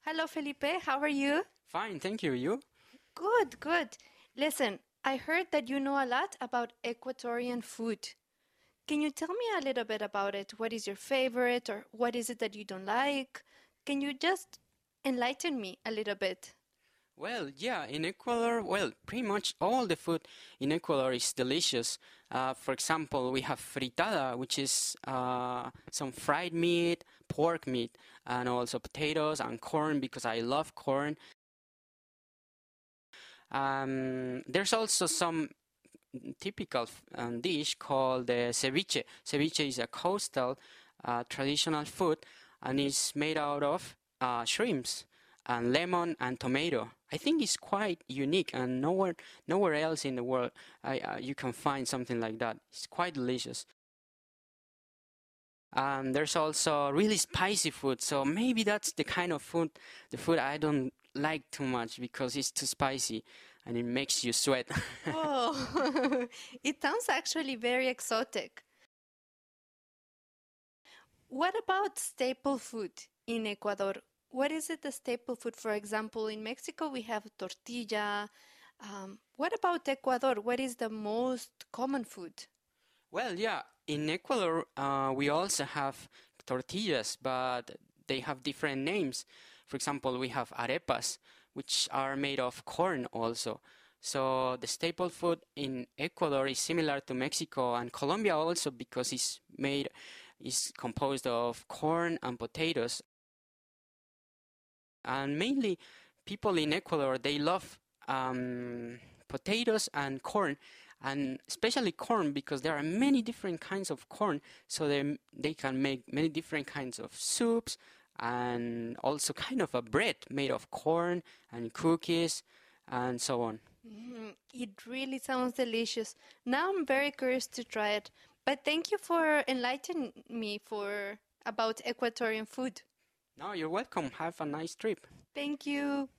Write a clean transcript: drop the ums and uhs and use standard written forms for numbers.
Hello, Felipe. How are you? Fine, thank you. You? Good, good. Listen, I heard that you know a lot about Ecuadorian food. Can you tell me a little bit about it? What is your favorite, or what is it that you don't like? Can you just enlighten me a little bit? Well, yeah, in Ecuador, pretty much all the food in Ecuador is delicious. For example, we have fritada, which is some fried meat, pork meat, and also potatoes and corn because I love corn. There's also some typical dish called ceviche. Ceviche is a coastal traditional food and is made out of shrimps and lemon and tomato. I think it's quite unique and nowhere else in the world you can find something like that. It's quite delicious. There's also really spicy food, so maybe that's the kind of food, the food I don't like too much because it's too spicy and it makes you sweat. Oh, it sounds actually very exotic. What about staple food in Ecuador? What is it the staple food? For example, in Mexico we have tortilla. What about Ecuador? What is the most common food? Well, yeah, in Ecuador, we also have tortillas, but they have different names. For example, we have arepas, which are made of corn also. So the staple food in Ecuador is similar to Mexico and Colombia also because is composed of corn and potatoes. And mainly people in Ecuador, they love potatoes and corn, and especially corn because there are many different kinds of corn, so they can make many different kinds of soups and also kind of a bread made of corn and cookies and so on. It really sounds delicious. Now I'm very curious to try it. But thank you for enlightening me for about Ecuadorian food. No, you're welcome. Have a nice trip. Thank you.